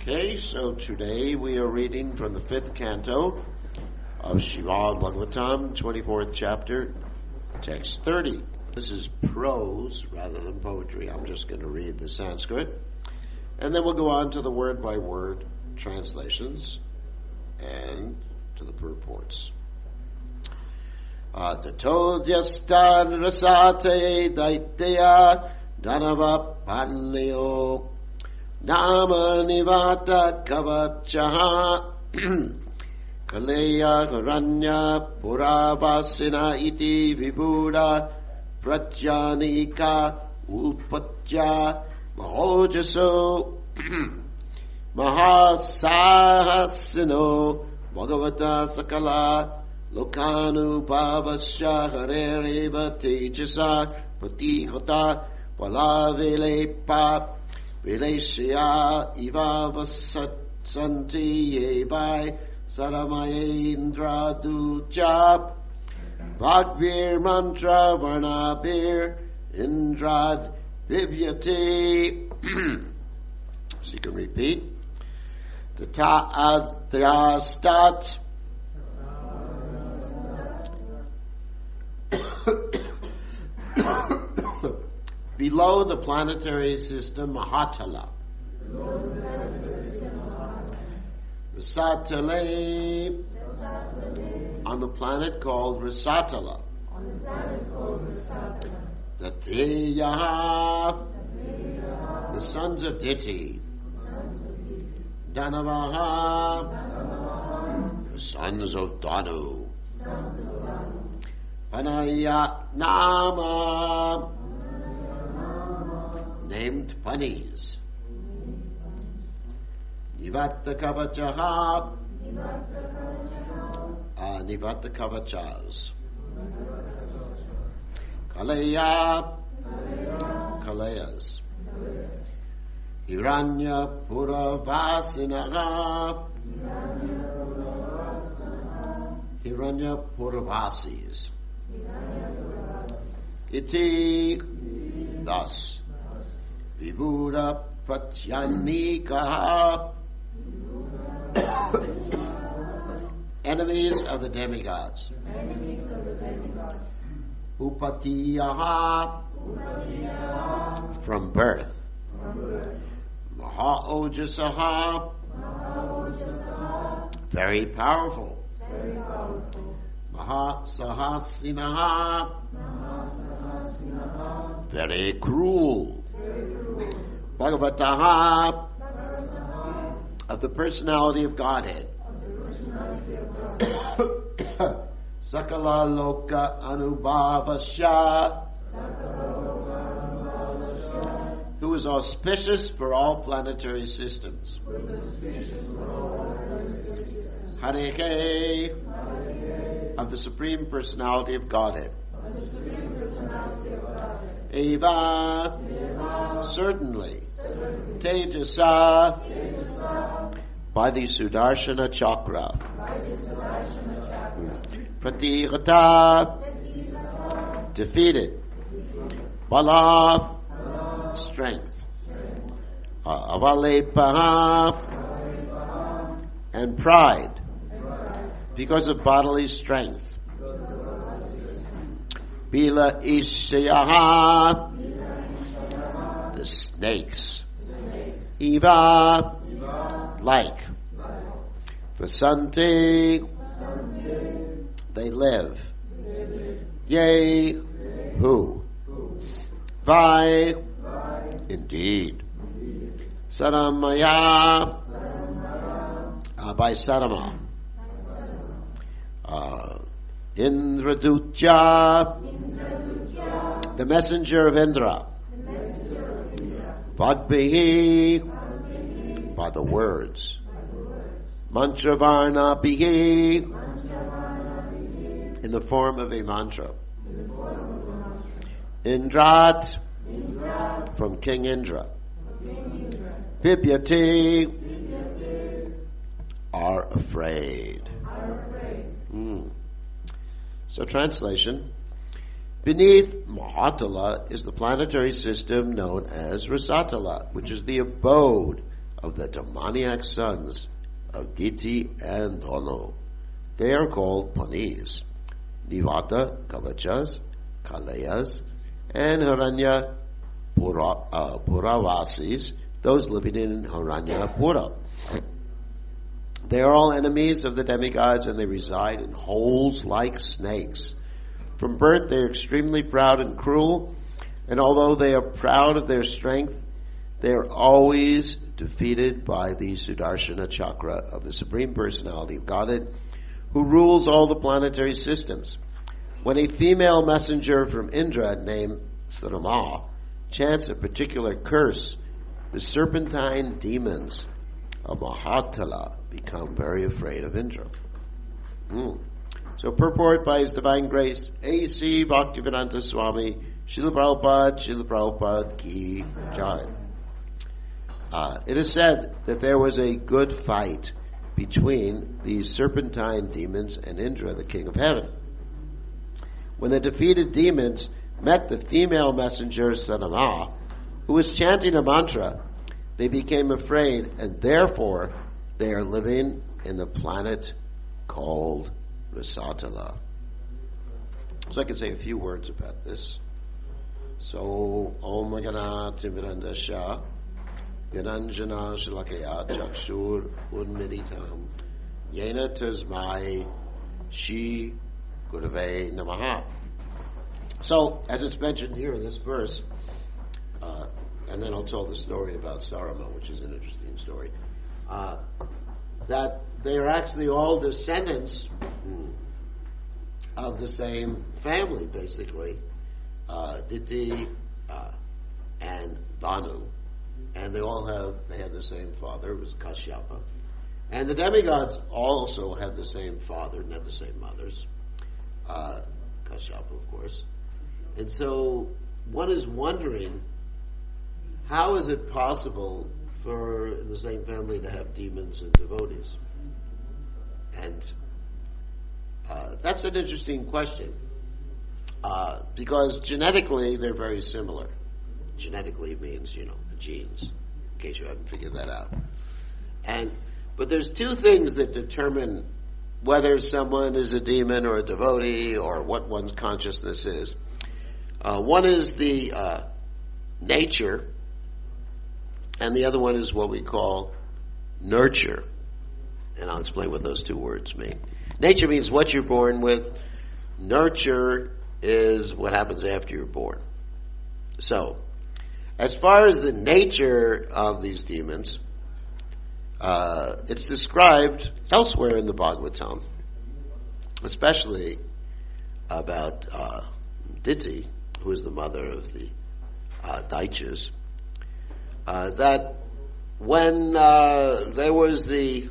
Okay, so today we are reading from the 5th canto of Srimad Bhagavatam, 24th chapter, text 30. This is prose rather than poetry. I'm just going to read the Sanskrit. And then we'll go on to the word-by-word translations and to the purports. Tato dyastan rasate daitya danava panlyo Nama nivata kavachaha Kaleya Haranya Puravasina iti vibhuda Pratyanika Upatya Mahojaso Mahasahasino Bhagavata Sakala Lokanupavasya Harereva Tejasa Pratihata Palavelepa Vileshya iva vasatsanti yevai saramayendra duja Vagvir mantra varnabir indrad vivyati. So you can repeat. Tata adhyastat below the planetary system Mahatala. Rasatale on the planet called Rasatala. Dateyaha the sons of Diti. Danavaha the sons of Danu. Panaya Nama named bunnies. Nivata Kavachaha Nivata Kavachas. Kalaya Kalayas. Hiranya Puravasinaha Hiranya Puravasis. Iti thus. Vibhuda Pratyanika enemies of the demigods. Upatiyaha from birth. Mahaojasaha very powerful. Mahasahasinaha very cruel. Bhagavataha of the personality of Godhead. Sakala loka anubhavasya who is auspicious for all planetary systems. Hareke of the Supreme Personality of Godhead. Eva certainly. Tejasa by the Sudarshana Chakra. Pratihata defeated. Bala strength. Avalepaha and pride because of bodily strength. Bila Ishayaha the snakes. Eva like. Vasanti they live. Yea who. Vai indeed. Saramaya by Sarama. Indradutya the messenger of Indra. Vagbihi by the words. Mantravarna bihi in the form of a mantra. Indrat from King Indra. Vibhyati are afraid. So translation. Beneath Mahatala is the planetary system known as Rasatala, which is the abode of the demoniac sons of Diti and Donu. They are called Panis, Nivata, Kavachas, Kalayas, and Haranya Puravasis, those living in Haranya Pura. They are all enemies of the demigods, and they reside in holes like snakes. From birth they are extremely proud and cruel, and although they are proud of their strength, they are always defeated by the Sudarshana Chakra of the Supreme Personality of Godhead, who rules all the planetary systems. When a female messenger from Indra named Sarama chants a particular curse, the serpentine demons of Mahatala become very afraid of Indra. So purport by His Divine Grace, A.C. Bhaktivedanta Swami, Srila Prabhupada Ki Jai. It is said that there was a good fight between these serpentine demons and Indra, the king of heaven. When the defeated demons met the female messenger Sadama, who was chanting a mantra, they became afraid, and therefore they are living in the planet called Rasatala. So I can say a few words about this. So, Om Ganati Virandasha, Gananjana Shalakaya, Chakshur Unmeditam, Yena Tasmai, Shi Gurave Namaha. So, as it's mentioned here in this verse, and then I'll tell the story about Sarama, which is an interesting story, that they are actually all descendants of the same family, basically, Diti and Danu, and they have the same father, it was Kashyapa, and the demigods also had the same father, not the same mothers, Kashyapa, of course, and so one is wondering, how is it possible for the same family to have demons and devotees? And that's an interesting question, because genetically they're very similar. Genetically means, the genes, in case you haven't figured that out. But there's two things that determine whether someone is a demon or a devotee or what one's consciousness is. One is the nature, and the other one is what we call nurture. And I'll explain what those two words mean. Nature means what you're born with. Nurture is what happens after you're born. So, as far as the nature of these demons, it's described elsewhere in the Bhagavatam, especially about Diti, who is the mother of the Daityas, that when there was the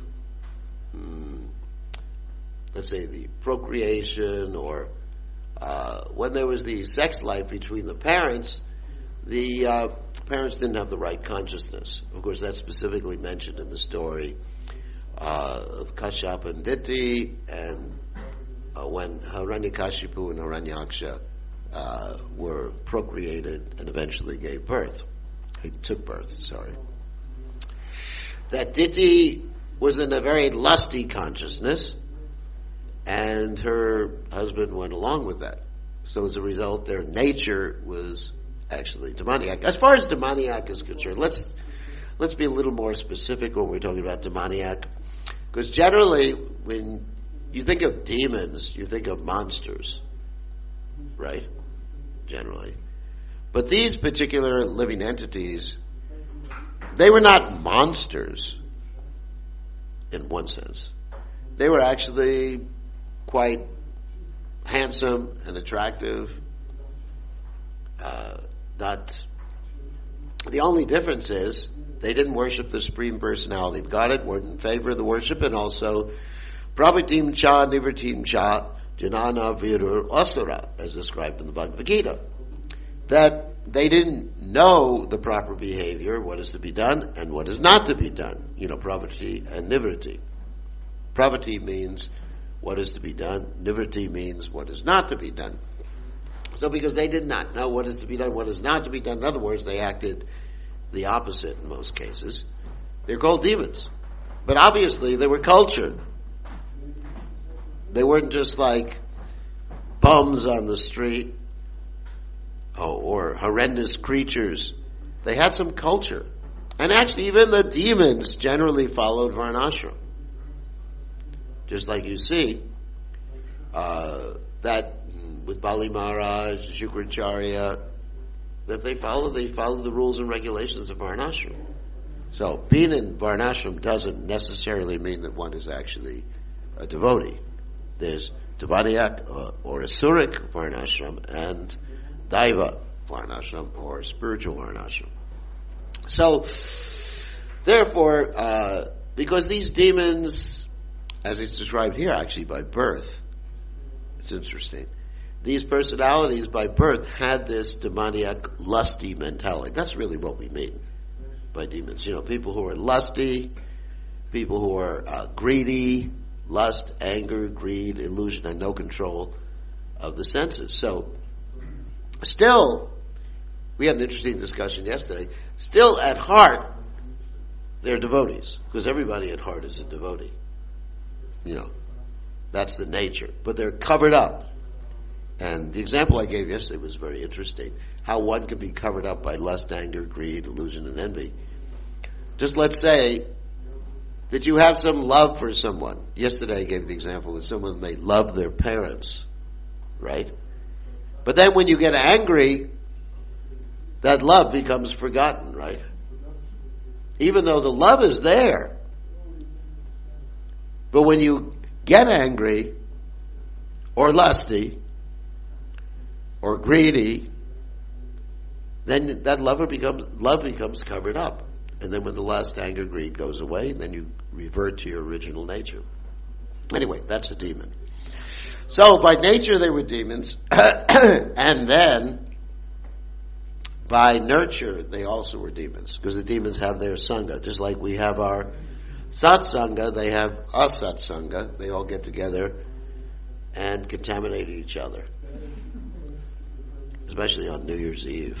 let's say the procreation, or when there was the sex life between the parents didn't have the right consciousness. Of course, that's specifically mentioned in the story of Kashyapa and Diti, and when Hiranyakashipu and Hiranyaksha were procreated and eventually gave birth. Took birth, sorry. That Diti was in a very lusty consciousness, and her husband went along with that. So as a result, their nature was actually demoniac. As far as demoniac is concerned, let's be a little more specific when we're talking about demoniac, because generally when you think of demons, you think of monsters, right? Generally. But these particular living entities, they were not monsters in one sense. They were actually quite handsome and attractive. The only difference is they didn't worship the Supreme Personality of Godhead, weren't in favor of the worship, and also Prabhatim Cha Nivartim Cha Janana Virur Asura, as described in the Bhagavad Gita. That they didn't know the proper behavior, what is to be done and what is not to be done. Pravati and Nivriti. Pravati means what is to be done. Nivriti means what is not to be done. So because they did not know what is to be done, what is not to be done, in other words, they acted the opposite in most cases, They're called demons. But obviously they were cultured. They weren't just like bums on the street or horrendous creatures. They had some culture. And actually even the demons generally followed Varnashram. Just like you see that with Bali Maharaj, Shukracharya, that they follow the rules and regulations of Varnashram. So being in Varnashram doesn't necessarily mean that one is actually a devotee. There's Devadayak or Asuric Varnashram and Daiva Varnashram or spiritual Varnashram. So therefore, because these demons, as it's described here actually by birth, it's interesting. These personalities by birth had this demoniac, lusty mentality. That's really what we mean by demons. People who are lusty, people who are greedy, lust, anger, greed, illusion, and no control of the senses. So, still, we had an interesting discussion yesterday, still at heart, they're devotees, because everybody at heart is a devotee. That's the nature. But they're covered up. And the example I gave yesterday was very interesting. How one can be covered up by lust, anger, greed, illusion, and envy. Just let's say that you have some love for someone. Yesterday I gave the example that someone may love their parents, right? But then when you get angry, that love becomes forgotten, right? Even though the love is there. But when you get angry, or lusty, or greedy, then that love becomes covered up. And then when the lust, anger, greed goes away, then you revert to your original nature. Anyway, that's a demon. So by nature they were demons, and then by nurture they also were demons, because the demons have their sangha. Just like we have our satsanga, they have asatsanga. They all get together and contaminate each other. Especially on New Year's Eve.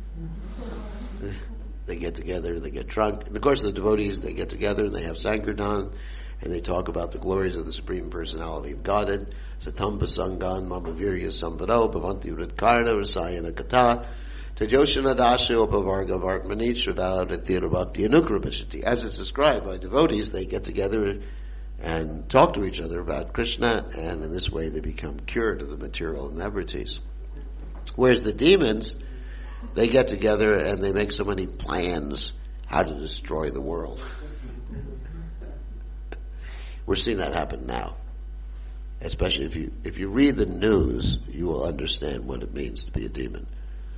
They get together, they get drunk. And of course the devotees, they get together and they have Sankirtan, and they talk about the glories of the Supreme Personality of Godhead. Satam Pasangan Mamavirya Sambhado Bhavanti Vritkarna Rasayana Kata Tejoshana Dasho Pavarga Vartmani Shradha Ritira Bhakti Anukramishati. As it's described by devotees, they get together and talk to each other about Krishna, and in this way they become cured of the material ineverities. Whereas the demons, they get together and they make so many plans how to destroy the world. We're seeing that happen now. Especially if you read the news, you will understand what it means to be a demon.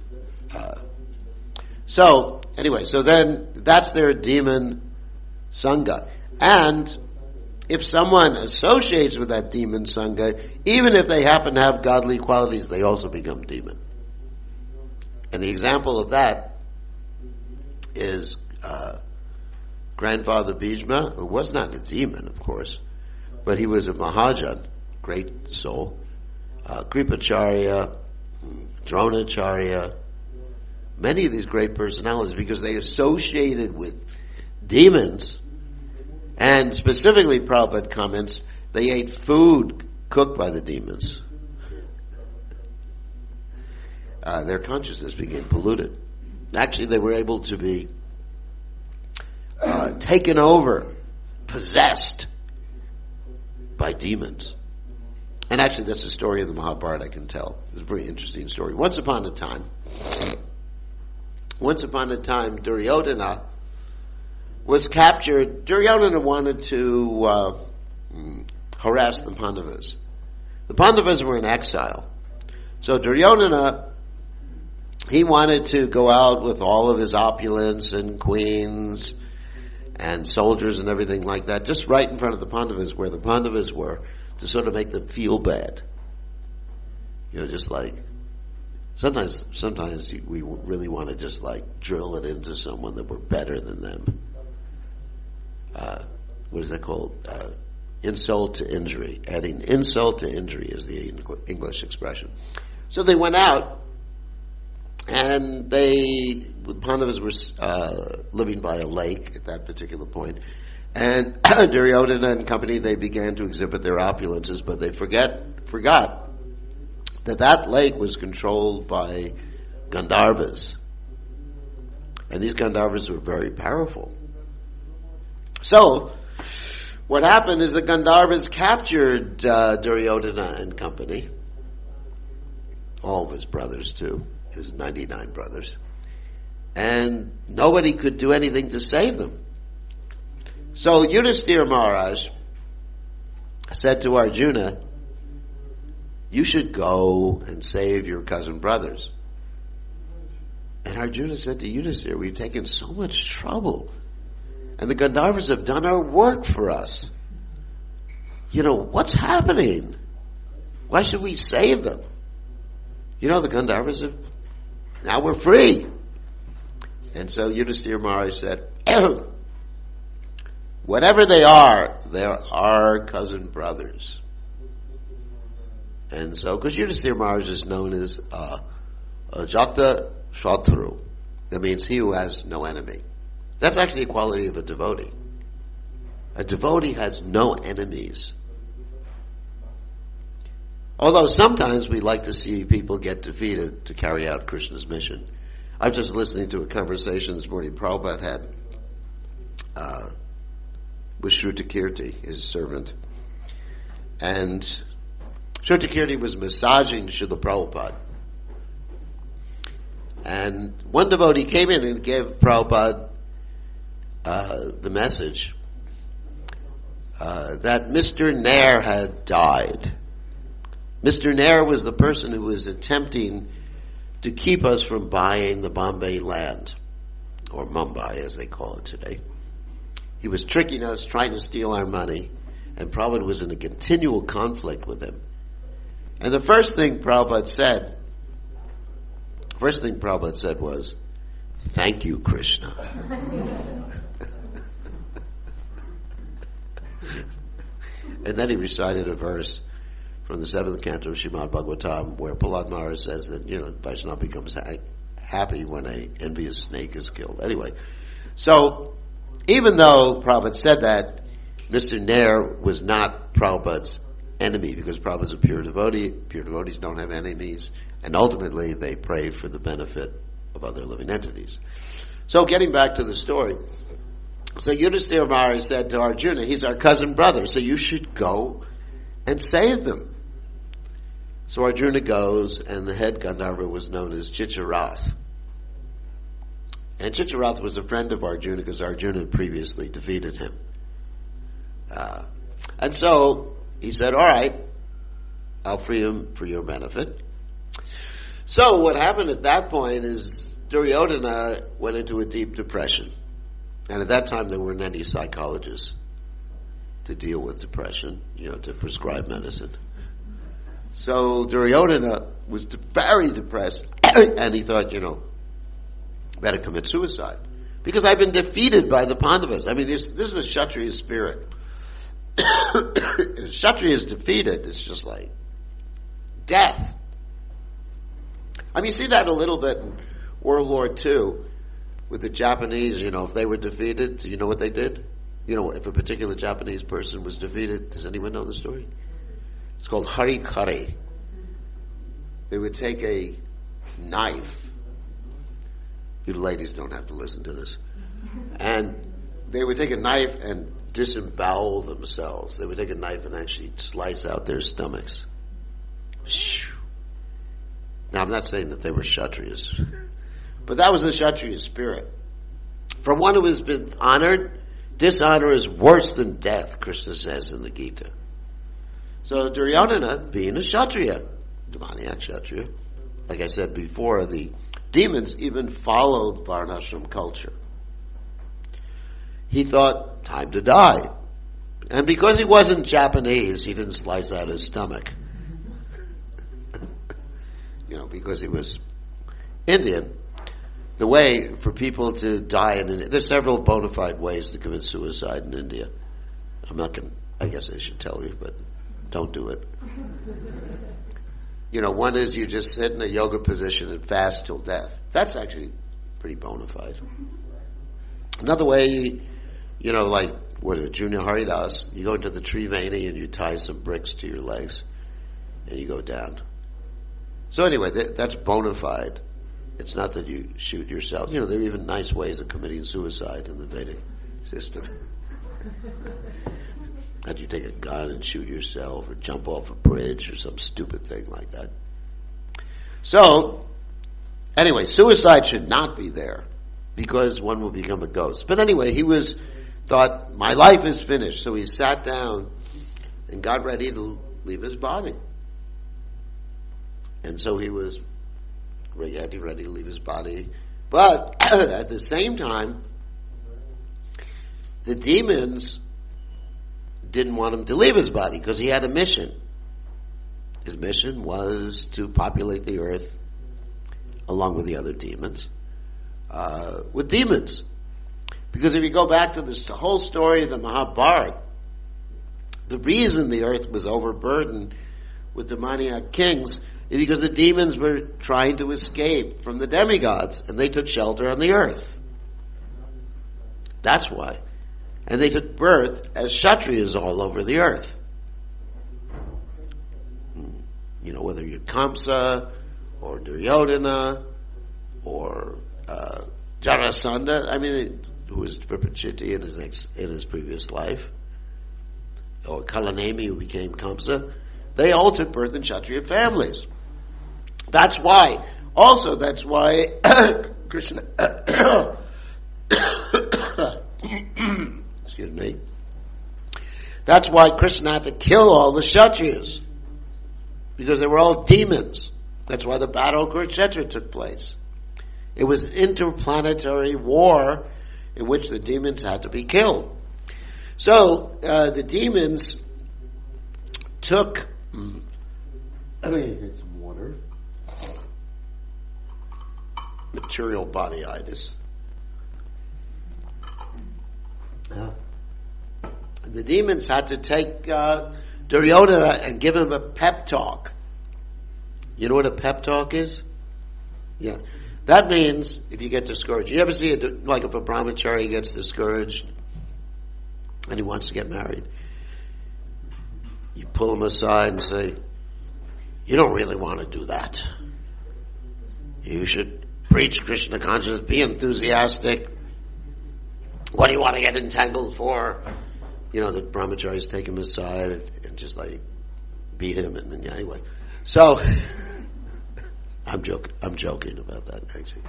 So then that's their demon sangha. And if someone associates with that demon sangha, even if they happen to have godly qualities, they also become demon. And the example of that is Grandfather Bhishma, who was not a demon, of course, but he was a Mahajan, great soul. Kripacharya, Dronacharya, many of these great personalities, because they associated with demons, and specifically Prabhupada comments, they ate food cooked by the demons. Their consciousness became polluted. Actually, they were able to be taken over, possessed by demons. And actually, that's the story of the Mahabharata I can tell. It's a very interesting story. Once upon a time, Duryodhana was captured. Duryodhana wanted to harass the Pandavas. The Pandavas were in exile. So Duryodhana, he wanted to go out with all of his opulence and queens and soldiers and everything like that, just right in front of the Pandavas, where the Pandavas were, to sort of make them feel bad. Just like, sometimes we really want to just like drill it into someone that we're better than them. What is that called? Insult to injury. Adding insult to injury is the English expression. So they went out, And the Pandavas were living by a lake at that particular point. And Duryodhana and company, they began to exhibit their opulences, but they forgot that lake was controlled by Gandharvas. And these Gandharvas were very powerful. So, what happened is the Gandharvas captured Duryodhana and company, all of his brothers too, his 99 brothers, and nobody could do anything to save them. So Yudhisthira Maharaj said to Arjuna, you should go and save your cousin brothers. And Arjuna said to Yudhisthira, we've taken so much trouble, and the Gandharvas have done our work for us. What's happening? Why should we save them? The Gandharvas have, now we're free. And so Yudhisthira Maharaj said, whatever they are, they're our cousin brothers. And so, because Yudhisthira Maharaj is known as Ajata Shatru. That means he who has no enemy. That's actually a quality of a devotee. A devotee has no enemies. Although sometimes we like to see people get defeated to carry out Krishna's mission. I was just listening to a conversation this morning Prabhupada had with Shrutakirti, his servant. And Shrutakirti was massaging Srila Prabhupada. And one devotee came in and gave Prabhupada the message that Mr. Nair had died. Mr. Nair was the person who was attempting to keep us from buying the Bombay land, or Mumbai as they call it today. He was tricking us, trying to steal our money, and Prabhupada was in a continual conflict with him. And the first thing Prabhupada said was, thank you, Krishna. And then he recited a verse from the 7th canto of Srimad Bhagavatam, where Prahlad Maharaj says that, Vaishnava becomes happy when an envious snake is killed. Anyway, so even though Prabhupada said that, Mr. Nair was not Prabhupada's enemy, because Prabhupada's a pure devotee. Pure devotees don't have enemies, and ultimately they pray for the benefit of other living entities. So getting back to the story, so Yudhisthira Maharaj said to Arjuna, he's our cousin brother, so you should go and save them. So Arjuna goes, and the head Gandharva was known as Chicharath. And Chicharath was a friend of Arjuna because Arjuna had previously defeated him. And so he said, all right, I'll free him for your benefit. So what happened at that point is Duryodhana went into a deep depression. And at that time there weren't any psychologists to deal with depression, to prescribe medicine. So Duryodhana was very depressed, and he thought, better commit suicide. Because I've been defeated by the Pandavas. I mean, this is a Kshatriya spirit. If Kshatriya is defeated, it's just like death. I mean, you see that a little bit in World War II with the Japanese, if they were defeated, do you know what they did? If a particular Japanese person was defeated, does anyone know the story? It's called harikari. They would take a knife. You ladies don't have to listen to this. And they would take a knife and disembowel themselves. They would take a knife and actually slice out their stomachs. Now, I'm not saying that they were Kshatriyas, but that was the Kshatriya spirit. For one who has been honored, dishonor is worse than death, Krishna says in the Gita. So Duryodhana, being a Kshatriya, demoniac Kshatriya, like I said before, the demons even followed Varnashram culture. He thought, time to die. And because he wasn't Japanese, he didn't slice out his stomach. Because he was Indian. The way for people to die in India, there's several bona fide ways to commit suicide in India. I guess I should tell you, but don't do it. One is you just sit in a yoga position and fast till death. That's actually pretty bona fide. Another way, like where the Junior Haridas, you go into the Triveni and you tie some bricks to your legs and you go down. So anyway, that's bona fide. It's not that you shoot yourself. There are even nice ways of committing suicide in the Vedic system. That you take a gun and shoot yourself or jump off a bridge or some stupid thing like that. So, anyway, suicide should not be there because one will become a ghost. But anyway, he thought, my life is finished. So he sat down and got ready to leave his body. And so he was getting ready to leave his body. But at the same time, the demons didn't want him to leave his body because he had a mission. His mission was to populate the earth along with the other demons, with demons. Because if you go back to the whole story of the Mahabharata, the reason the earth was overburdened with demoniac kings is because the demons were trying to escape from the demigods and they took shelter on the earth. That's why. And they took birth as Kshatriyas all over the earth. Whether you're Kamsa or Duryodhana or Jarasandha, who was Viprachiti in his previous life, or Kalanemi, who became Kamsa, they all took birth in Kshatriya families. That's why Krishna excuse me. That's why Krishna had to kill all the Kshatriyas, because they were all demons. That's why the Battle of Kurukshetra took place. It was an interplanetary war in which the demons had to be killed. So the demons took. Let me get some water. Material bodyitis. The demons had to take Duryodhana and give him a pep talk. You know what a pep talk is? Yeah. That means if you get discouraged. You ever see it, like if a brahmachari gets discouraged and he wants to get married, you pull him aside and say, you don't really want to do that. You should preach Krishna consciousness, be enthusiastic. What do you want to get entangled for? The brahmacharis take him aside and just like beat him, and then anyway. So I'm joking about that actually.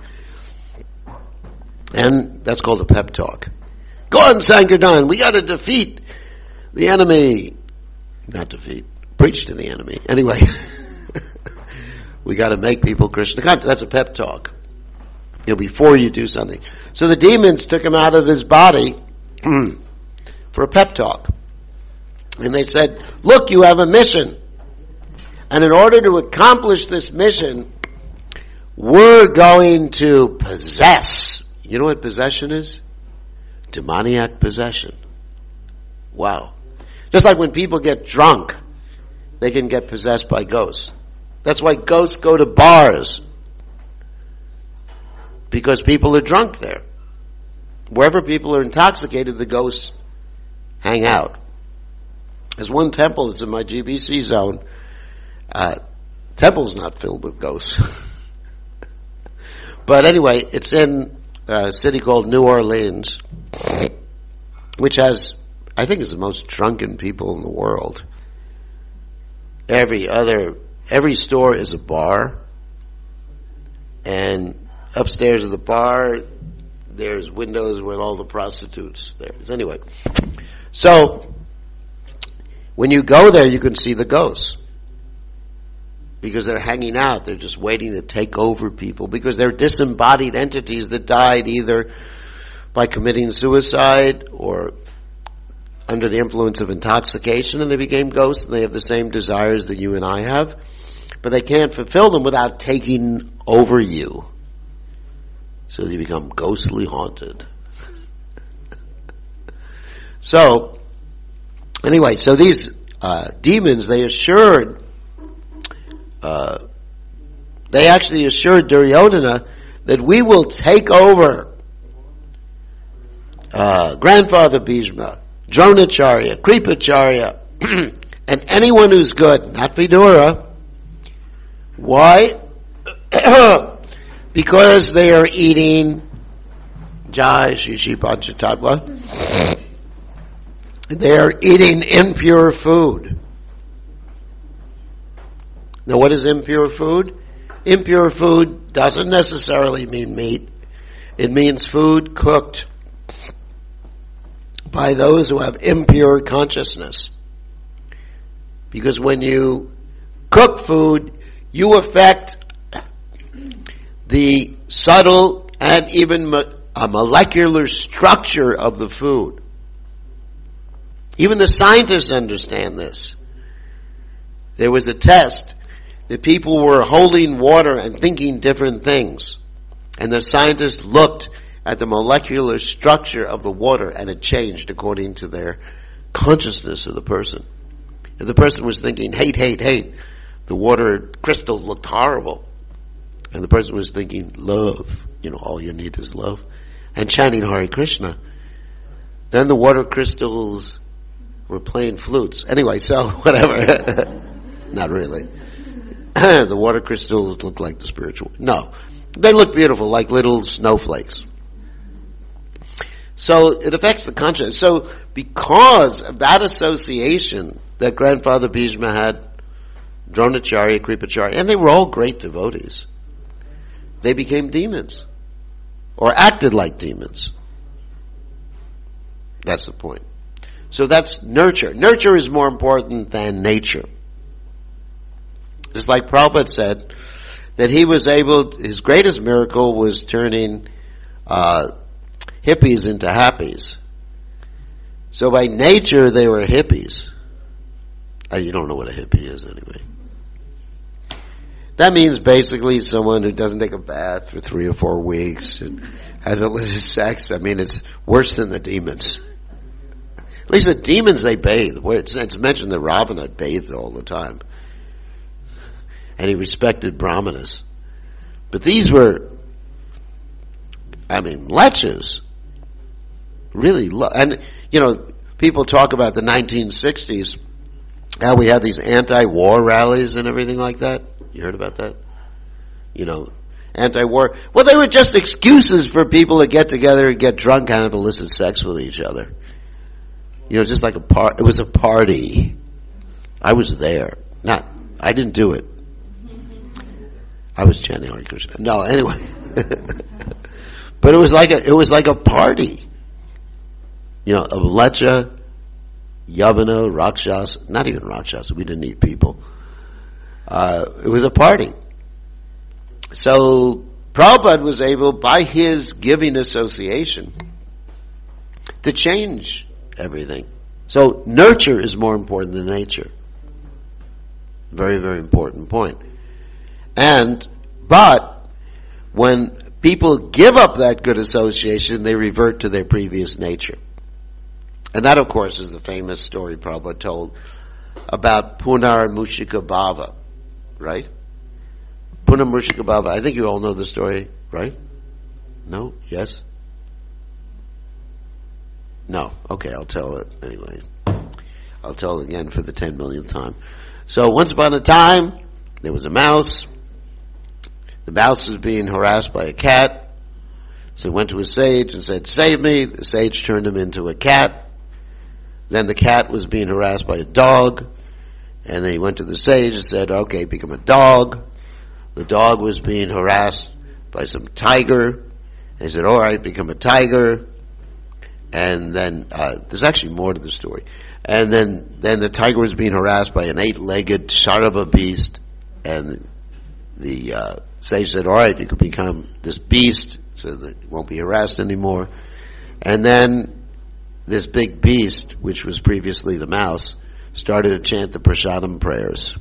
And that's called a pep talk. Go on, Sankirtan, we got to defeat the enemy. Not defeat, preach to the enemy. Anyway, we got to make people Krishna conscious. That's a pep talk. Before you do something. So the demons took him out of his body for a pep talk. And they said, look, you have a mission. And in order to accomplish this mission, we're going to possess. You know what possession is? Demoniac possession. Wow. Just like when people get drunk, they can get possessed by ghosts. That's why ghosts go to bars. Because people are drunk there. Wherever people are intoxicated, the ghosts hang out. There's one temple that's in my GBC zone. Temple's not filled with ghosts. But anyway, it's in a city called New Orleans, which has, I think, is the most drunken people in the world. Every store is a bar, and upstairs of the bar, there's windows with all the prostitutes there. Anyway, so when you go there, you can see the ghosts. Because they're hanging out. They're just waiting to take over people. Because they're disembodied entities that died either by committing suicide or under the influence of intoxication, and they became ghosts, and they have the same desires that you and I have. But they can't fulfill them without taking over you. So you become ghostly haunted. So, anyway, so these demons, they actually assured Duryodhana that we will take over Grandfather Bhishma, Dronacharya, Kripacharya, and anyone who's good, not Vidura. Why? Because they are eating Jai Shishi Panchatattva. They are eating impure food. Now what is impure food? Impure food doesn't necessarily mean meat. It means food cooked by those who have impure consciousness. Because when you cook food, you affect the subtle and even a molecular structure of the food. Even the scientists understand this. There was a test that people were holding water and thinking different things. And the scientists looked at the molecular structure of the water and it changed according to their consciousness of the person. If the person was thinking hate, hate, hate, the water crystal looked horrible. And the person was thinking love, all you need is love, and chanting Hare Krishna, then the water crystals were playing flutes. Anyway, so whatever. Not really. The water crystals look like the spiritual. No. They look beautiful, like little snowflakes. So it affects the consciousness. So because of that association that Grandfather Bhishma had, Dronacharya, Kripacharya, and they were all great devotees, they became demons. Or acted like demons. That's the point. So that's nurture. Nurture is more important than nature. Just like Prabhupada said, that he was his greatest miracle was turning hippies into happies. So by nature they were hippies. You don't know what a hippie is anyway. That means basically someone who doesn't take a bath for 3 or 4 weeks and has illicit sex. I mean, it's worse than the demons. At least the demons, they bathe. It's mentioned that Ravana bathed all the time. And he respected brahmanas. But these were, lechas. Really, people talk about the 1960s, how we had these anti-war rallies and everything like that. You heard about that? Anti-war. Well, they were just excuses for people to get together and get drunk and have illicit sex with each other. Just like it was a party. I was there. I didn't do it. I was chanting Hare Krishna. No, anyway. But it was like a party. Of Lecha, Yavana, Rakshas, not even Rakshas, we didn't eat people. It was a party. So Prabhupada was able, by his giving association, to change everything. So nurture is more important than nature. Very, very important point. But when people give up that good association, they revert to their previous nature. And that, of course, is the famous story Prabhupada told about Punar Mushika Bhava, right? Punar Mushika Bhava. I think you all know the story, right? No? Yes? No. Okay, I'll tell it anyway. I'll tell it again for the 10 millionth time. So once upon a time, there was a mouse. The mouse was being harassed by a cat. So he went to a sage and said, "Save me." The sage turned him into a cat. Then the cat was being harassed by a dog. And then he went to the sage and said, "Okay, become a dog." The dog was being harassed by some tiger. And he said, "All right, become a tiger." And then, there's actually more to the story. And then the tiger was being harassed by an 8-legged Sharava beast. And the sage said, "All right, you could become this beast so that you won't be harassed anymore." And then this big beast, which was previously the mouse, started to chant the prasadam prayers.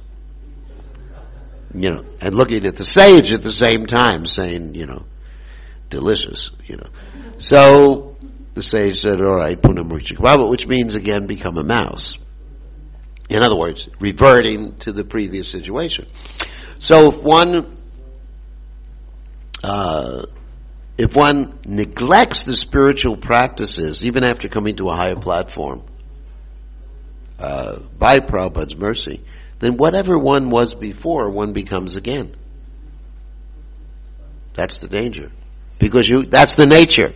And looking at the sage at the same time, saying, delicious, So the sage said, "All right, Punamurchik Baba," which means again become a mouse. In other words, reverting to the previous situation. So if one if one neglects the spiritual practices, even after coming to a higher platform, by Prabhupada's mercy, then whatever one was before, one becomes again. That's the danger. Because that's the nature.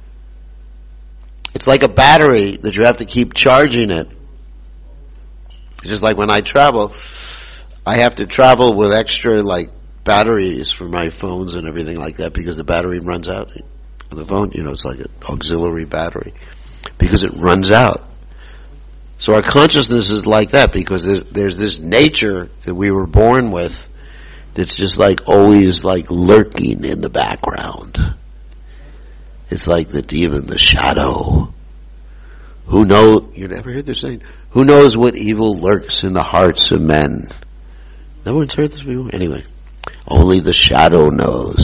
It's like a battery that you have to keep charging it. Just like when I travel, I have to travel with extra batteries for my phones and everything like that because the battery runs out. The phone, it's like an auxiliary battery because it runs out. So our consciousness is like that because there's this nature that we were born with that's just always lurking in the background. It's like the demon, the shadow. Who knows? You never heard this saying? Who knows what evil lurks in the hearts of men? No one's heard this before? Anyway, only the shadow knows.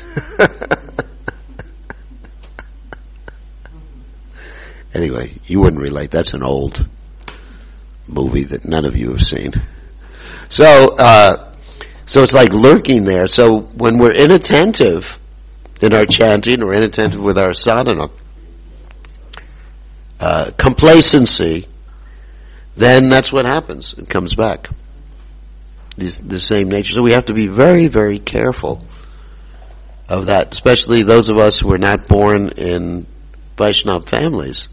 Anyway, you wouldn't relate. That's an old movie that none of you have seen. So it's like lurking there. So when we're inattentive in our chanting or inattentive with our sadhana, complacency, then that's what happens. It comes back. The same nature. So we have to be very, very careful of that, especially those of us who are not born in Vaishnava families.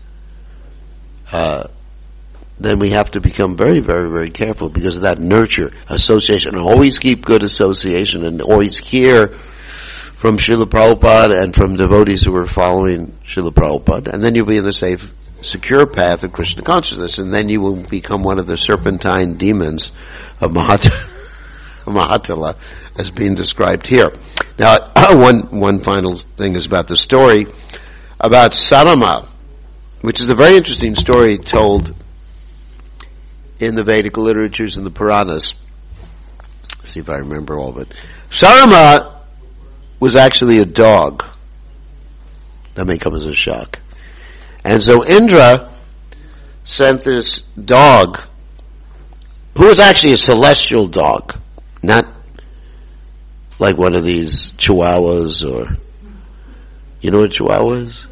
Then we have to become very, very, very careful because of that nurture, association. Always keep good association and always hear from Srila Prabhupada and from devotees who are following Srila Prabhupada, and then you'll be in the safe, secure path of Krishna consciousness, and then you will become one of the serpentine demons of Mahatala, as being described here. Now, one final thing is about the story about Sarama, which is a very interesting story told in the Vedic literatures and the Puranas. Let's see if I remember all of it. Sarama was actually a dog. That may come as a shock. And so Indra sent this dog, who was actually a celestial dog, not like one of these chihuahuas or, you know what a chihuahua is?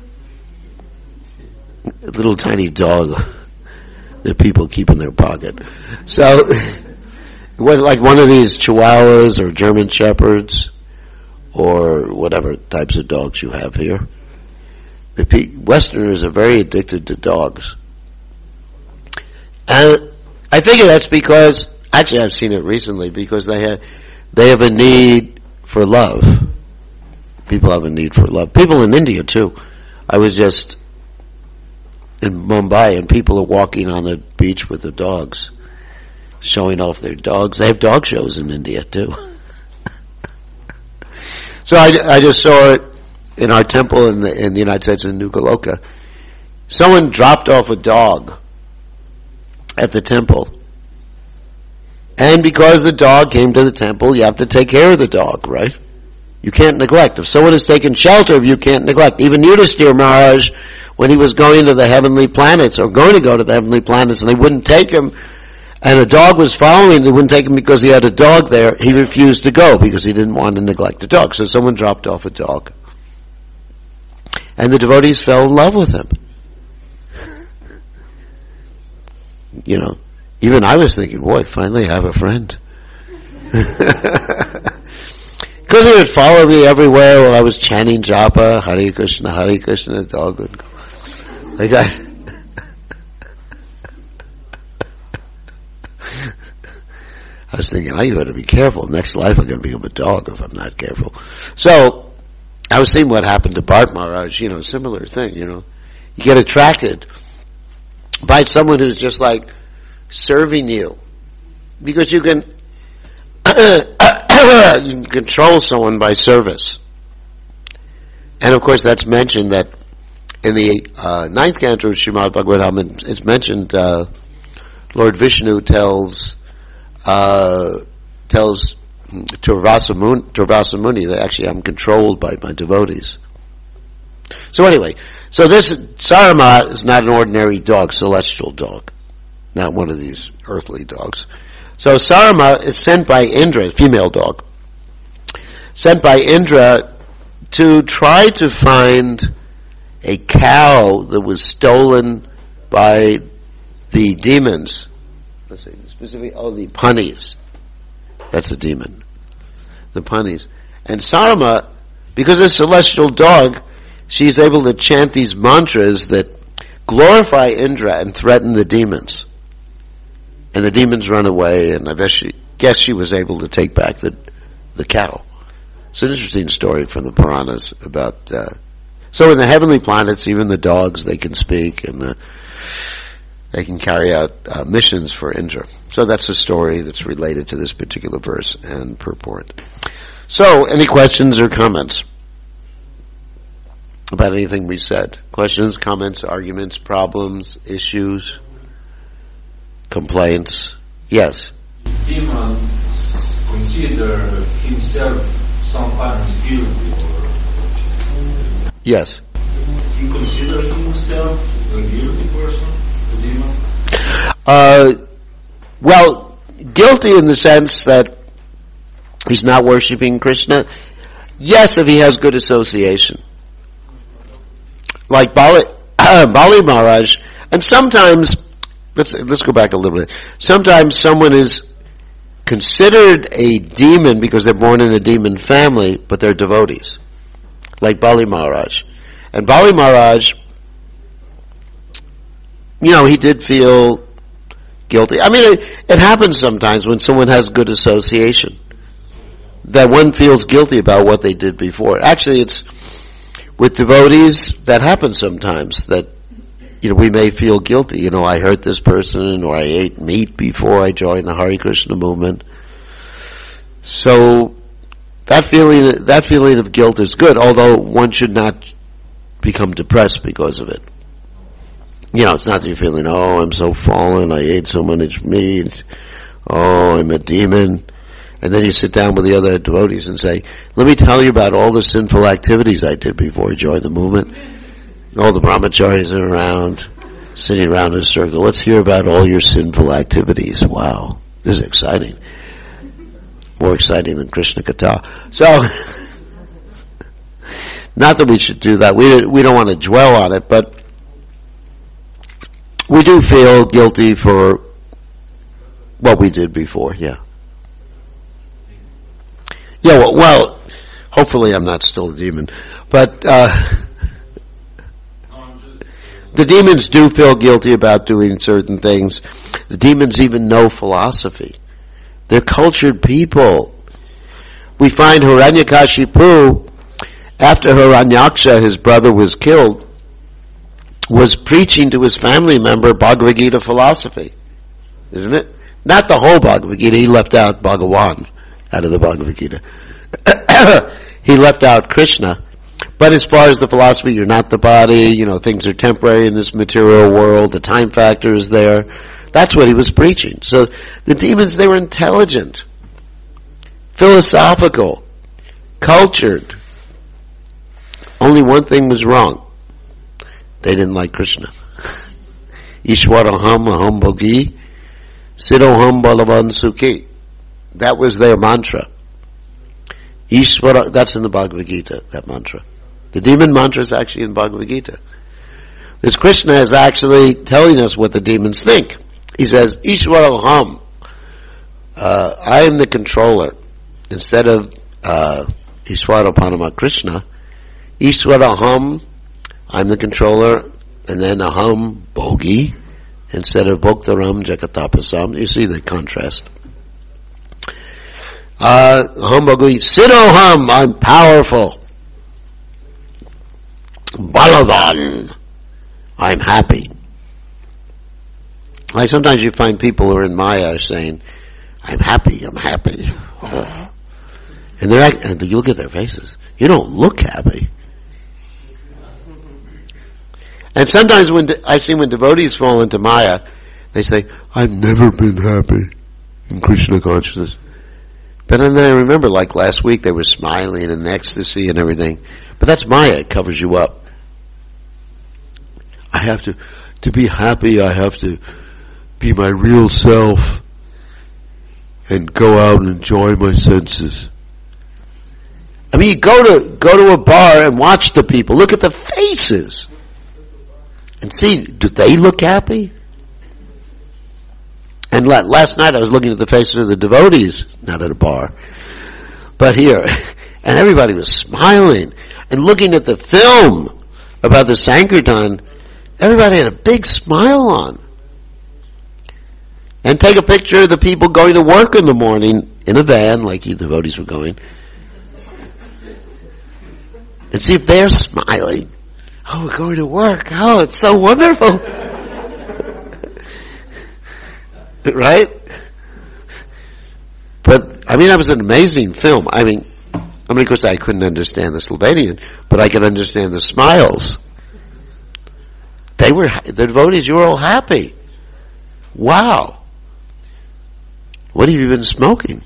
A little tiny dog that people keep in their pocket. So, it was like one of these chihuahuas or German shepherds or whatever types of dogs you have here. Westerners are very addicted to dogs. And I figure that's because, actually I've seen it recently, because they have a need for love. People have a need for love. People in India too. I was just in Mumbai and people are walking on the beach with the dogs, showing off their dogs. They have dog shows in India too. So I just saw it in our temple in the United States in New Goloka. Someone dropped off a dog at the temple. And because the dog came to the temple, you have to take care of the dog, right? You can't neglect. If someone has taken shelter of you, can't neglect. Even Yudhishthira Maharaj, when he was going to the heavenly planets, or going to go to the heavenly planets, and they wouldn't take him, and a dog was following, they wouldn't take him because he had a dog there, he refused to go because he didn't want to neglect a dog. So someone dropped off a dog. And the devotees fell in love with him. You know, even I was thinking, boy, finally I have a friend. Because he would follow me everywhere while I was chanting japa, Hare Krishna, the dog would go like that. I was thinking, you better be careful. Next life I'm going to become a dog if I'm not careful. So, I was seeing what happened to Bharat Maharaj, similar thing, You get attracted by someone who's just like serving you. Because you can you can control someone by service. And of course that's mentioned that in the 9th canto of Srimad Bhagavatam, it's mentioned Lord Vishnu tells Turvasa Muni that actually I'm controlled by my devotees. So anyway, so this Sarama is not an ordinary dog, celestial dog, not one of these earthly dogs. So Sarama is sent by Indra, a female dog, sent by Indra to try to find a cow that was stolen by the demons. Let's see, specifically, the Panis. That's a demon. The Panis. And Sarma, because of the celestial dog, she's able to chant these mantras that glorify Indra and threaten the demons. And the demons run away, and I guess she was able to take back the cow. It's an interesting story from the Puranas about... so in the heavenly planets, even the dogs, they can speak, and they can carry out missions for Indra. So that's a story that's related to this particular verse and purport. So, any questions or comments about anything we said? Questions, comments, arguments, problems, issues, complaints? Yes? Demons consider himself sometimes guilty. Yes. He considers himself a guilty person, the demon? Well, guilty in the sense that he's not worshipping Krishna. Yes, if he has good association. Like Bali Maharaj, and sometimes, let's go back a little bit. Sometimes someone is considered a demon because they're born in a demon family, but they're devotees. Like Bali Maharaj. And Bali Maharaj, he did feel guilty. I mean, it happens sometimes when someone has good association, that one feels guilty about what they did before. Actually, it's with devotees, that happens sometimes, that, we may feel guilty. I hurt this person, or I ate meat before I joined the Hare Krishna movement. So, that feeling of guilt is good, although one should not become depressed because of it. It's not that you're feeling, I'm so fallen, I ate so much meat, I'm a demon. And then you sit down with the other devotees and say, let me tell you about all the sinful activities I did before I joined the movement. All the brahmacharis are around, sitting around in a circle. Let's hear about all your sinful activities. Wow, this is exciting. More exciting than Krishna Katha. So, not that we should do that. We don't want to dwell on it, but we do feel guilty for what we did before, yeah. Yeah, well, hopefully I'm not still a demon. But the demons do feel guilty about doing certain things. The demons even know philosophy. They're cultured people. We find Hiranyakashipu, after Hiranyaksha, his brother, was killed, was preaching to his family member Bhagavad Gita philosophy. Isn't it? Not the whole Bhagavad Gita. He left out Bhagawan out of the Bhagavad Gita. He left out Krishna. But as far as the philosophy, you're not the body, things are temporary in this material world, the time factor is there. That's what he was preaching. So the demons, they were intelligent, philosophical, cultured. Only one thing was wrong. They didn't like Krishna. Ishwaraham aham bhogi, siroham balavan sukhi. That was their mantra. Ishvara, that's in the Bhagavad Gita, that mantra. The demon mantra is actually in Bhagavad Gita. Because Krishna is actually telling us what the demons think. He says, Ishwaraham, I am the controller. Instead of Ishvara Parama Krishna, Ishwaraham, I'm the controller, and then aham bhogi, instead of bhoktaram jagatapasam. You see the contrast. Aham bhogi, siroham, I'm powerful. Balavan, I'm happy. Like sometimes you find people who are in Maya saying, I'm happy. Oh. And you look at their faces. You don't look happy. And sometimes I've seen when devotees fall into Maya, they say, I've never been happy in Krishna consciousness. But then I remember, like last week, they were smiling and ecstasy and everything. But that's Maya. It covers you up. I have to be happy, I have to be my real self and go out and enjoy my senses. I mean, you go to a bar and watch the people. Look at the faces. And see, do they look happy? And last night I was looking at the faces of the devotees, not at a bar, but here. And everybody was smiling. And looking at the film about the Sankirtan, everybody had a big smile on. And take a picture of the people going to work in the morning in a van, like you devotees were going, and see if they're smiling. Oh, we're going to work. Oh, it's so wonderful. Right? But, I mean, that was an amazing film. I mean, of course I couldn't understand the Slovenian, but I could understand the smiles. The devotees, you were all happy. Wow. What have you been smoking?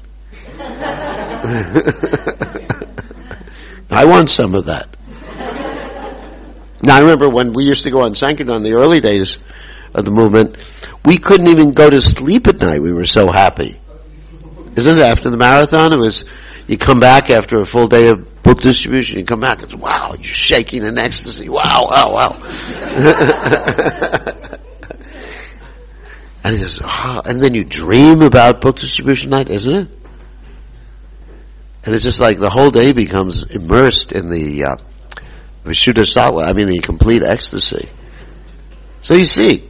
I want some of that. Now I remember when we used to go on Sankirtan in the early days of the movement, we couldn't even go to sleep at night. We were so happy. Isn't it? After the marathon, you come back after a full day of book distribution, you come back and wow, you're shaking in ecstasy. Wow. And he says, and then you dream about book distribution night, isn't it? And it's just like the whole day becomes immersed in the Vishuddha Sattva, I mean the complete ecstasy. So you see.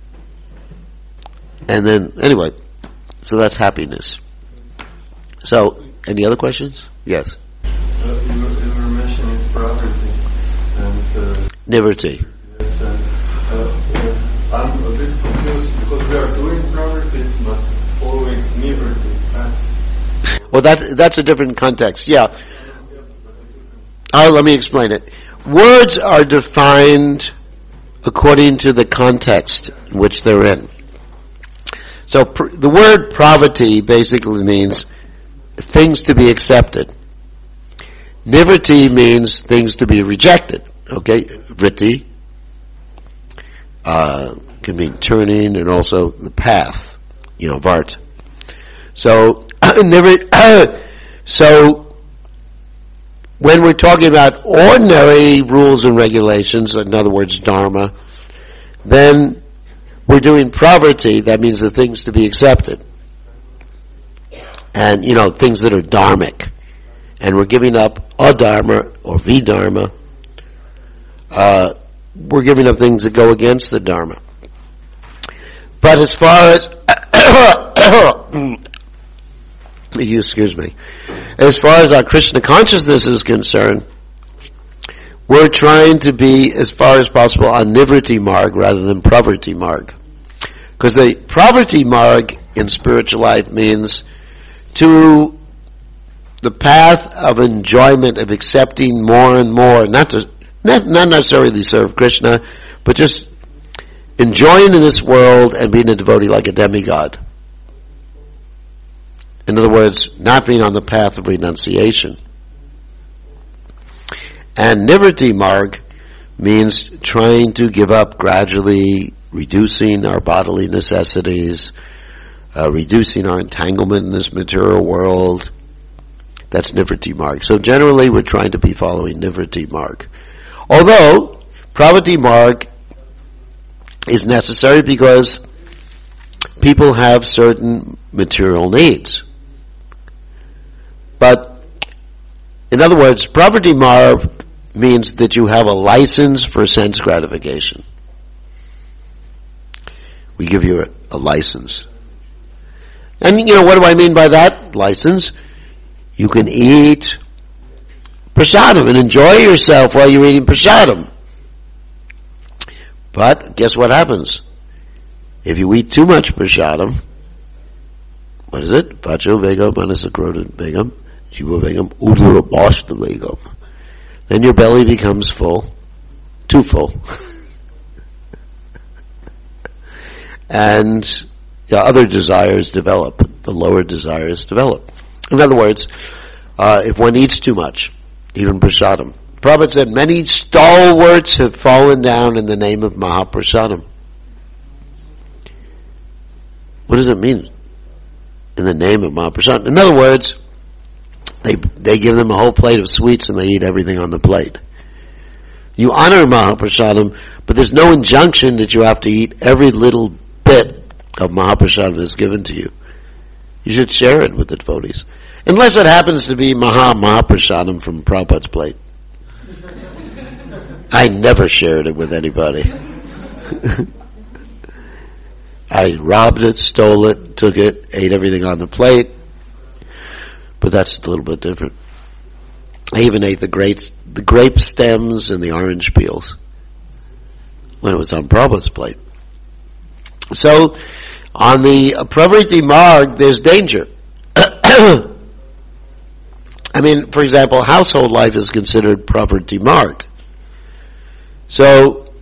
And then, anyway, so that's happiness. So, any other questions? Yes. You were mentioning poverty and Nivritti. Yes, I'm a bit confused because we are doing poverty but following nivritti. Well, that's a different context. Yeah. Let me explain it. Words are defined according to the context in which they're in. So the word pravati basically means things to be accepted. Nivritti means things to be rejected. Okay? Vritti can mean turning and also the path. Vart. So, so when we're talking about ordinary rules and regulations, in other words, dharma, then we're doing pravritti, that means the things to be accepted. And, things that are dharmic. And we're giving up adharma or vidharma. We're giving up things that go against the dharma. But as far as excuse me. As far as our Krishna consciousness is concerned, we're trying to be, as far as possible, on nivritti marg rather than pravritti marg. Because the pravritti marg in spiritual life means to the path of enjoyment, of accepting more and more, not necessarily serve Krishna, but just enjoying in this world and being a devotee like a demigod. In other words, not being on the path of renunciation. And nivritti marg means trying to give up gradually, reducing our bodily necessities, reducing our entanglement in this material world. That's nivritti marg. So generally we're trying to be following nivritti marg. Although, pravritti marg is necessary because people have certain material needs. But, in other words, pravritti marg means that you have a license for sense gratification. We give you a license. And, what do I mean by that license? You can eat prasadam and enjoy yourself while you're eating prasadam. But, guess what happens? If you eat too much prasadam, what is it? Vacho vegam, manasakrotan vegam, jiva vegam, udurabhashta vegam. Then your belly becomes full, too full. And the other desires develop, the lower desires develop. In other words, if one eats too much, even prasadam. Prabhupada said, many stalwarts have fallen down in the name of Mahaprasadam. What does it mean? In the name of Mahaprasadam. In other words, They give them a whole plate of sweets and they eat everything on the plate. You honor Mahaprasadam, but there's no injunction that you have to eat every little bit of Mahaprasadam that's given to you. You should share it with the devotees. Unless it happens to be Mahaprasadam from Prabhupada's plate. I never shared it with anybody. I robbed it, stole it, took it, ate everything on the plate. But that's a little bit different. I even ate the grape stems and the orange peels when it was on Prabhupada's plate. So, on the Pravriti Marg, there's danger. I mean, for example, household life is considered Pravriti Marg. So,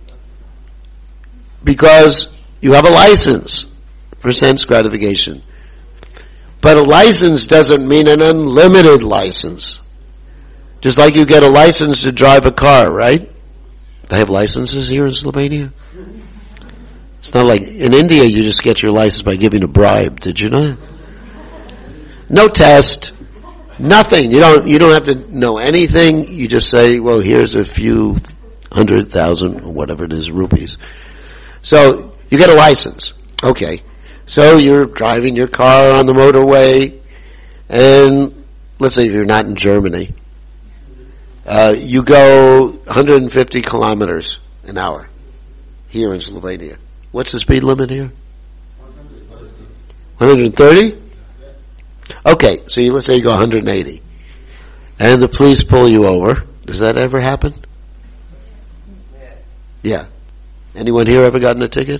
because you have a license for sense gratification. But a license doesn't mean an unlimited license. Just like you get a license to drive a car, right? They have licenses here in Slovenia. It's not like in India you just get your license by giving a bribe. Did you know? No test, nothing. You don't have to know anything. You just say, well, here's a few 100,000 or whatever it is rupees. So you get a license. Okay. So you're driving your car on the motorway, and let's say if you're not in Germany, you go 150 kilometers an hour here in Slovenia. What's the speed limit here? 130? Okay, so let's say you go 180. And the police pull you over. Does that ever happen? Yeah. Anyone here ever gotten a ticket?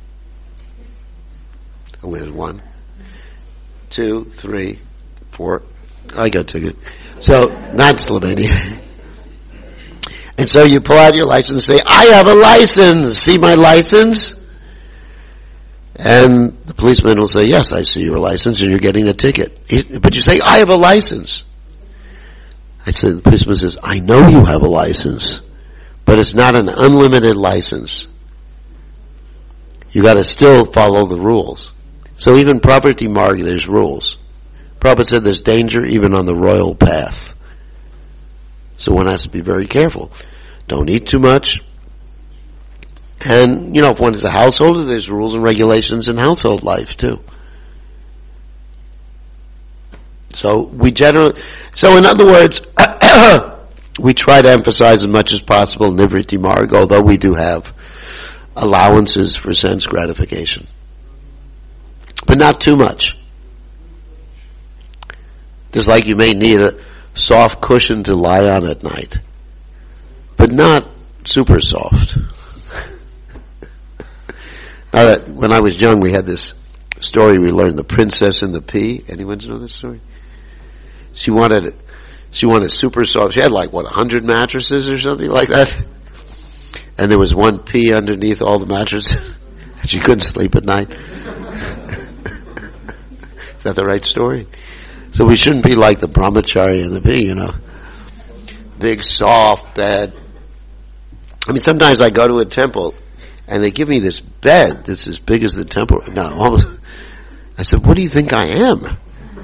Oh, there's 1, 2, 3, 4. I got a ticket. So, not Slovenia. And so you pull out your license and say, I have a license. See my license? And the policeman will say, yes, I see your license, and you're getting a ticket. But you say, I have a license. I said, the policeman says, I know you have a license, but it's not an unlimited license. You got to still follow the rules. So even Pravriti Marg, there's rules. Prabhupada said there's danger even on the royal path. So one has to be very careful. Don't eat too much. And, if one is a householder, there's rules and regulations in household life too. So in other words, we try to emphasize as much as possible Nivriti Marg, although we do have allowances for sense gratification. But not too much. Just like you may need a soft cushion to lie on at night, but not super soft. Now that when I was young, we had this story we learned, The Princess and the Pea. Anyone know this story? She wanted super soft. She had 100 mattresses or something like that, and there was one pea underneath all the mattresses, and she couldn't sleep at night. Is that the right story? So we shouldn't be like the brahmachari and the pea, big soft bed. I mean, sometimes I go to a temple and they give me this bed that's as big as the temple. No, almost. I said, what do you think I am?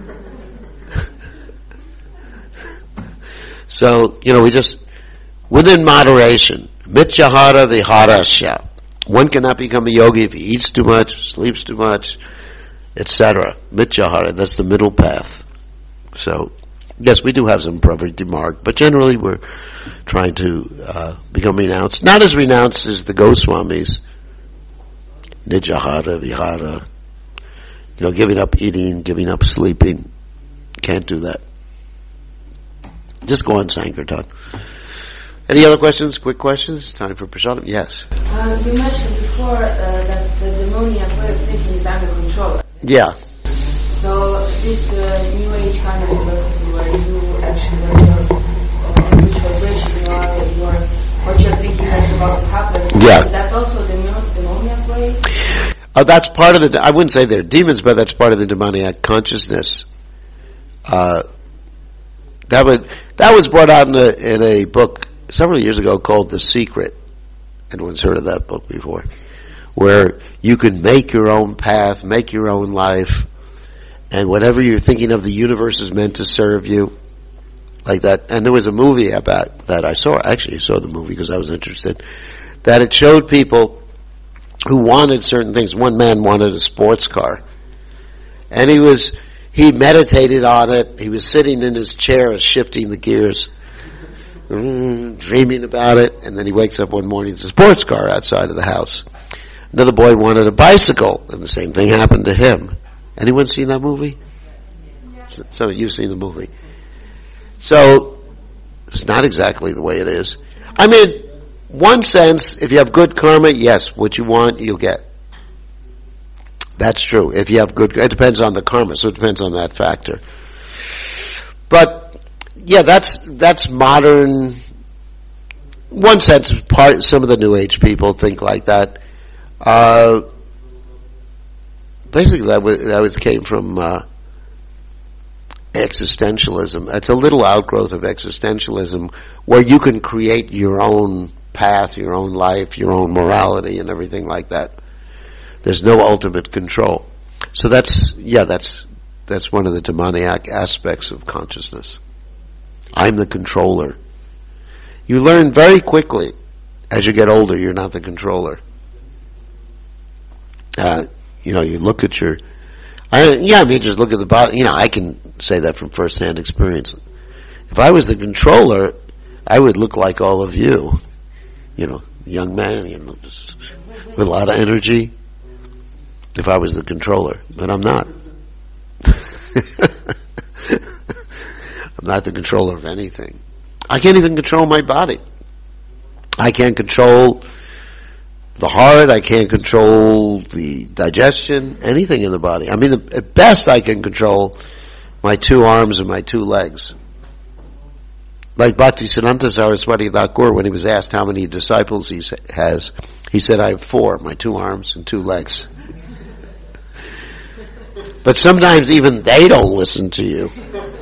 So, we just, within moderation, mityahara viharasya. One cannot become a yogi if he eats too much, sleeps too much, etc. Mityahara, that's the middle path. So, yes, we do have some Pravriti Marg, but generally we're trying to become renounced. Not as renounced as the Goswamis. Nijahara, vihara. Giving up eating, giving up sleeping. Can't do that. Just go on Sankirtan. Any other questions? Quick questions? Time for prasadam? Yes. You mentioned before that the demoniac way of thinking is under control. Yeah. So this New Age kind of philosophy where you actually in which vibration you are what you're thinking that's about to happen. Yeah. That's also the demoniac way? That's part of I wouldn't say they're demons, but that's part of the demoniac consciousness. That was brought out in a book several years ago called The Secret. Anyone's heard of that book before? Where you can make your own path, make your own life, And whatever you're thinking of, the universe is meant to serve you. Like that. And there was a movie about that I saw. Actually, I saw the movie because I was interested. That it showed people who wanted certain things. One man wanted a sports car. And he meditated on it. He was sitting in his chair shifting the gears, dreaming about it. And then he wakes up one morning, there's a sports car outside of the house. Another boy wanted a bicycle, and the same thing happened to him. Anyone seen that movie? Some of you seen the movie. So, it's not exactly the way it is. I mean, one sense, if you have good karma, yes, what you want, you'll get. That's true. If you have good, it depends on the karma, so it depends on that factor. But, yeah, that's modern. One sense, some of the New Age people think like that. Basically, that came from existentialism. It's a little outgrowth of existentialism, where you can create your own path, your own life, your own morality, and everything like that. There's no ultimate control. So that's one of the demoniac aspects of consciousness. I'm the controller. You learn very quickly as you get older you're not the controller. You look at just look at the body. I can say that from first-hand experience. If I was the controller, I would look like all of you. Young man, just with a lot of energy. If I was the controller, but I'm not. I'm not the controller of anything. I can't even control my body. I can't control the heart, I can't control the digestion, anything in the body. I mean, at best I can control my 2 arms and my 2 legs. Like Bhaktisiddhanta Saraswati Thakur, when he was asked how many disciples he has, he said, I have 4, my 2 arms and 2 legs. But sometimes even they don't listen to you.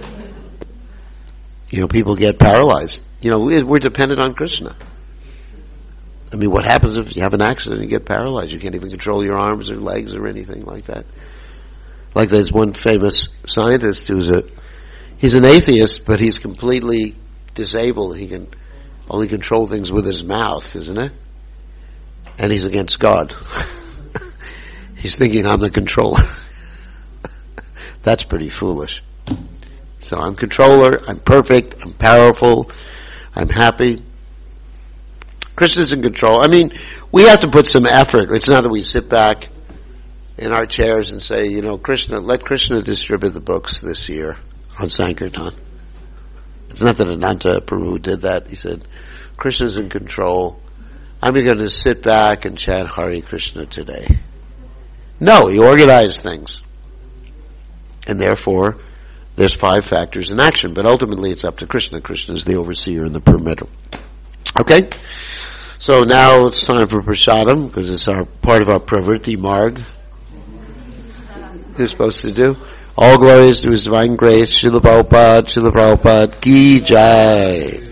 People get paralyzed. We're dependent on Krishna. I mean, what happens if you have an accident and you get paralyzed? You can't even control your arms or legs or anything like that. Like there's one famous scientist he's an atheist, but he's completely disabled. He can only control things with his mouth, isn't it? And he's against God. He's thinking, I'm the controller. That's pretty foolish. So I'm controller, I'm perfect, I'm powerful, I'm happy. Krishna's in control. I mean, we have to put some effort. It's not that we sit back in our chairs and say, let Krishna distribute the books this year on Sankirtan. It's not that Ananta Prabhu did that. He said, Krishna's in control. I'm going to sit back and chant Hare Krishna today. No, he organized things. And therefore, there's 5 factors in action. But ultimately, it's up to Krishna. Krishna is the overseer and the permitter. Okay? So now it's time for Prasadam, because it's part of our Pravritti Marg. We're supposed to do. All glories to His divine grace. Srila Prabhupada, Ki Jai.